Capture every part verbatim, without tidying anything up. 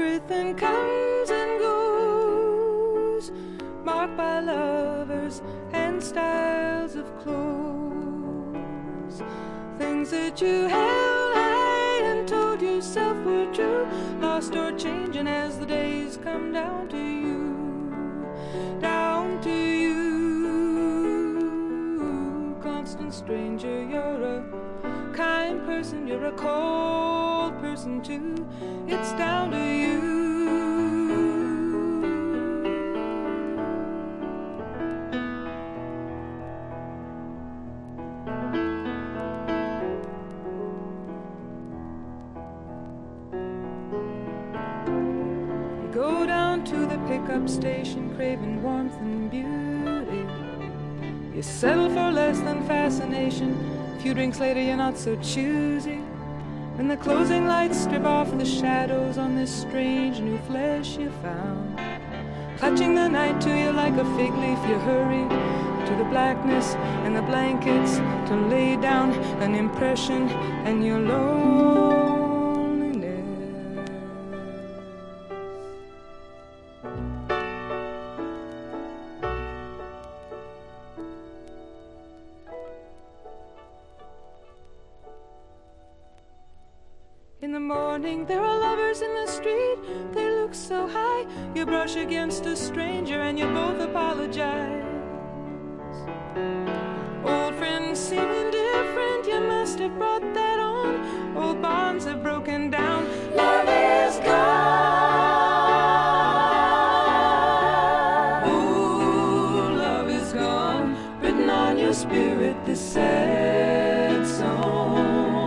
Everything comes and goes, marked by lovers and styles of clothes. Things that you held high and told yourself were true, lost or changing as the days come down to you, down to you. Constant stranger, you're a kind person, you're a cold person too. It's down to you. You go down to the pickup station craving warmth and beauty. You settle for less than fascination. A few drinks later you're not so choosy. When the closing lights strip off the shadows on this strange new flesh you found, clutching the night to you like a fig leaf, you hurry to the blackness and the blankets to lay down an impression and your loneliness. In the morning there are lovers in the street, they look so high. You brush against a stranger and you both apologize. Old friends seem indifferent, you must have brought that on. Old bonds have broken down. Love is gone. Oh, love is gone. Written on your spirit this sad song.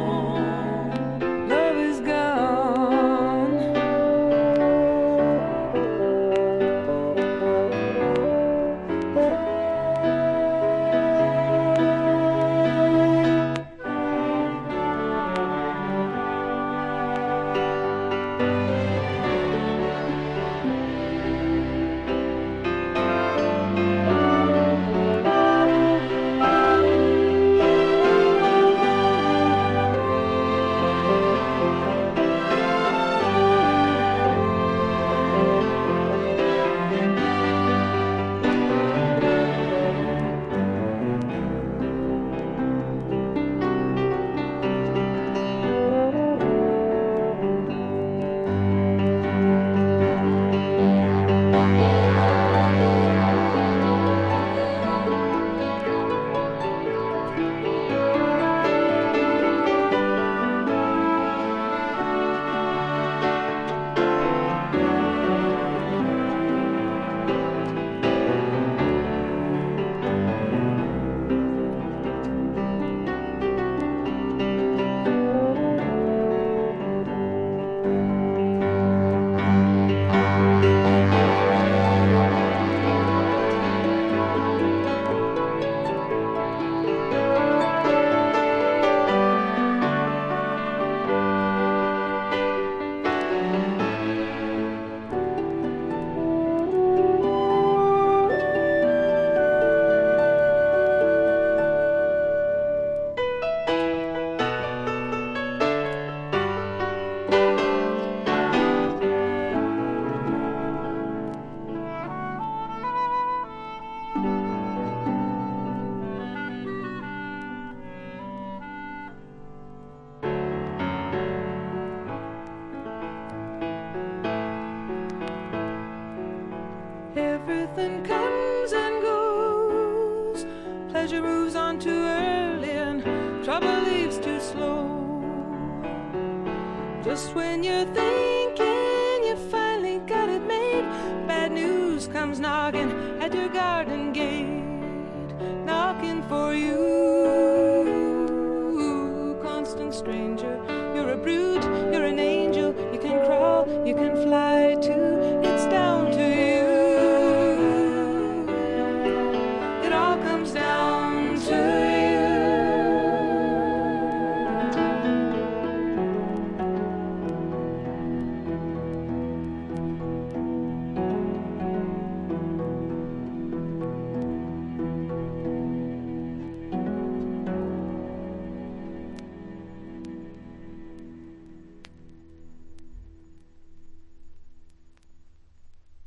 Everything comes and goes, pleasure moves on too early and trouble leaves too slow. Just when you're thinking you finally got it made, bad news comes knocking at your garden gate, knocking for you. Constant stranger, you're a brute, you're an angel, you can crawl, you can fly too.